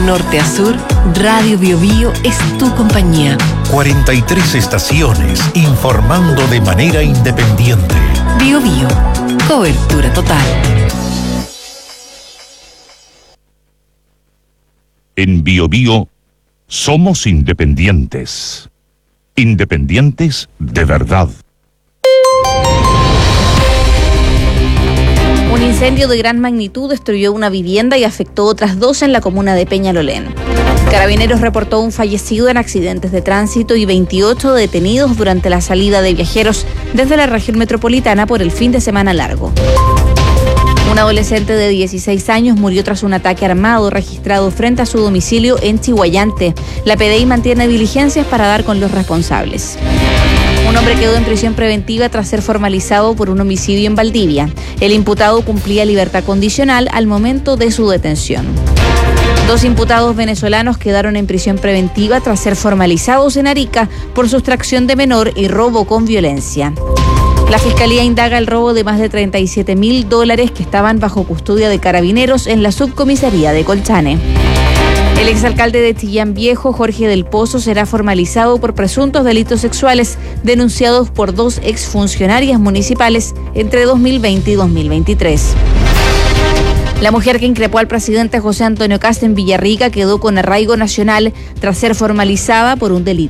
norte a sur, Radio Biobío es tu compañía. 43 estaciones informando de manera independiente. Biobío, cobertura total. En Biobío somos independientes. Independientes de verdad. Un incendio de gran magnitud destruyó una vivienda y afectó otras 2 en la comuna de Peñalolén. Carabineros reportó un fallecido en accidentes de tránsito y 28 detenidos durante la salida de viajeros desde la región metropolitana por el fin de semana largo. Un adolescente de 16 años murió tras un ataque armado registrado frente a su domicilio en Chihuayante. La PDI mantiene diligencias para dar con los responsables. Un hombre quedó en prisión preventiva tras ser formalizado por un homicidio en Valdivia. El imputado cumplía libertad condicional al momento de su detención. 2 imputados venezolanos quedaron en prisión preventiva tras ser formalizados en Arica por sustracción de menor y robo con violencia. La Fiscalía indaga el robo de más de $37.000 que estaban bajo custodia de Carabineros en la subcomisaría de Colchane. El exalcalde de Chillán Viejo, Jorge del Pozo, será formalizado por presuntos delitos sexuales denunciados por 2 exfuncionarias municipales entre 2020 y 2023. La mujer que increpó al presidente José Antonio Kast en Villarrica quedó con arraigo nacional tras ser formalizada por un delito.